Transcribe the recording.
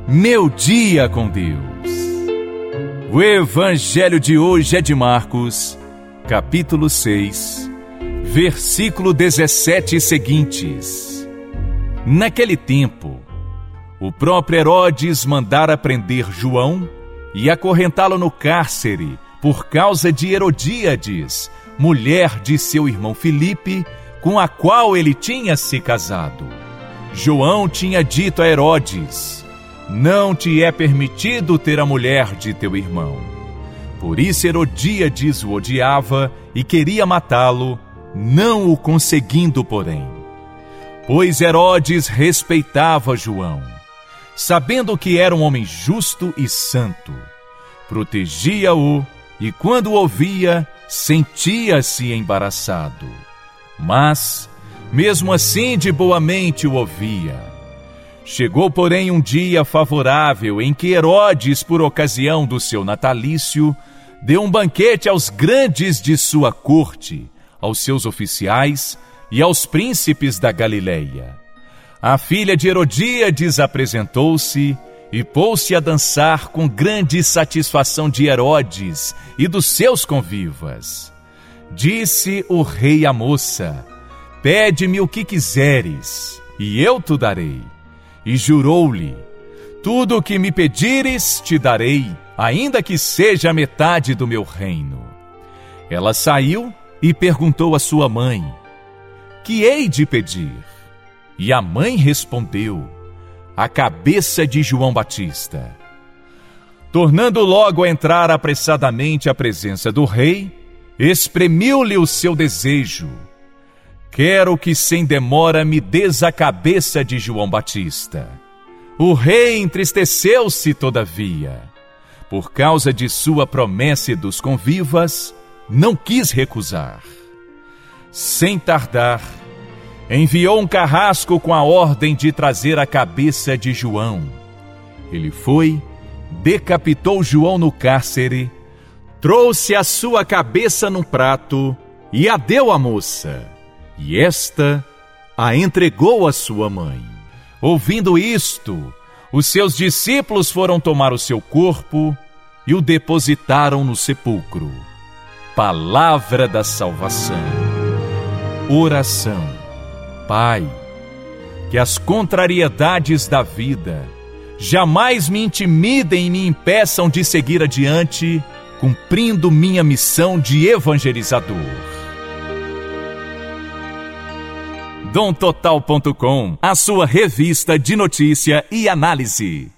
Meu dia com Deus. O evangelho de hoje é de Marcos, capítulo 6, versículo 17 e seguintes. Naquele tempo, o próprio Herodes mandara prender João e acorrentá-lo no cárcere por causa de Herodíades, mulher de seu irmão Filipe, com a qual ele tinha se casado. João tinha dito a Herodes: não te é permitido ter a mulher de teu irmão. Por isso Herodíades o odiava e queria matá-lo, não o conseguindo, porém. Pois Herodes respeitava João, sabendo que era um homem justo e santo. Protegia-o e, quando o ouvia, sentia-se embaraçado. Mas, mesmo assim, de boa mente o ouvia. Chegou, porém, um dia favorável em que Herodes, por ocasião do seu natalício, deu um banquete aos grandes de sua corte, aos seus oficiais e aos príncipes da Galileia. A filha de Herodíades apresentou-se e pôs-se a dançar com grande satisfação de Herodes e dos seus convivas. Disse o rei à moça: pede-me o que quiseres, e eu te darei. E jurou-lhe: tudo o que me pedires te darei, ainda que seja a metade do meu reino. Ela saiu e perguntou à sua mãe: que hei de pedir? E a mãe respondeu: a cabeça de João Batista. Tornando logo a entrar apressadamente à presença do rei, exprimiu-lhe o seu desejo: quero que sem demora me des a cabeça de João Batista. O rei entristeceu-se, todavia. Por causa de sua promessa e dos convivas, não quis recusar. Sem tardar, enviou um carrasco com a ordem de trazer a cabeça de João. Ele foi, decapitou João no cárcere, trouxe a sua cabeça num prato e a deu à moça. E esta a entregou à sua mãe. Ouvindo isto, os seus discípulos foram tomar o seu corpo e o depositaram no sepulcro. Palavra da salvação. Oração. Pai, que as contrariedades da vida jamais me intimidem e me impeçam de seguir adiante, cumprindo minha missão de evangelizador. DomTotal.com, a sua revista de notícia e análise.